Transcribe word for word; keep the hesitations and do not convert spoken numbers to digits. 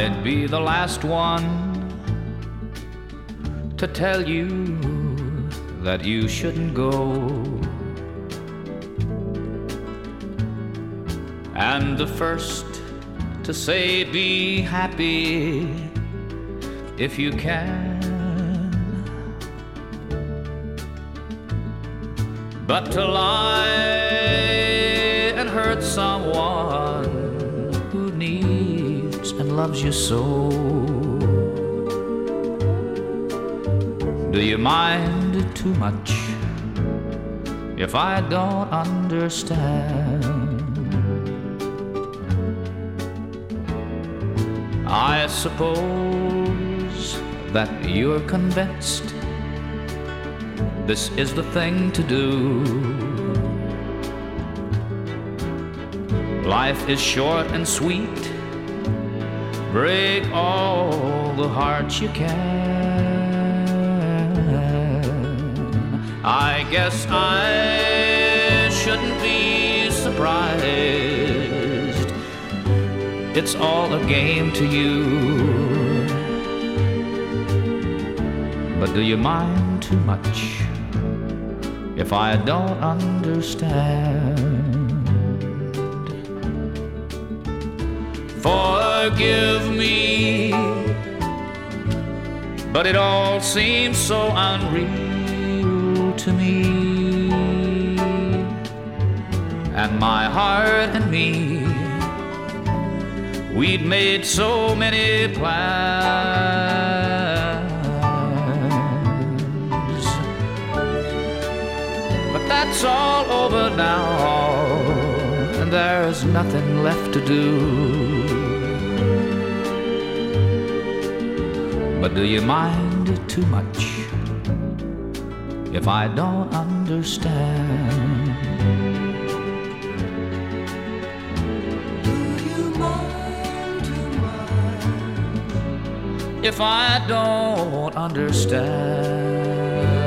I'd be the last one to tell you that you shouldn't go, and the first to say be happy if you can. But to lie and hurt someone who needs and loves you so, do you mind too much if I don't understand? I suppose that you're convinced this is the thing to do. Life is short and sweet. Break all the hearts you can. I guess I shouldn't be surprised. It's all a game to you. But do you mind too much if I don't understand? Forgive me, but it all seems so unreal to me, and my heart and me, we'd made so many plans, but that's all over now, and there's nothing left to do. But do you mind too much if I don't understand? If I don't understand?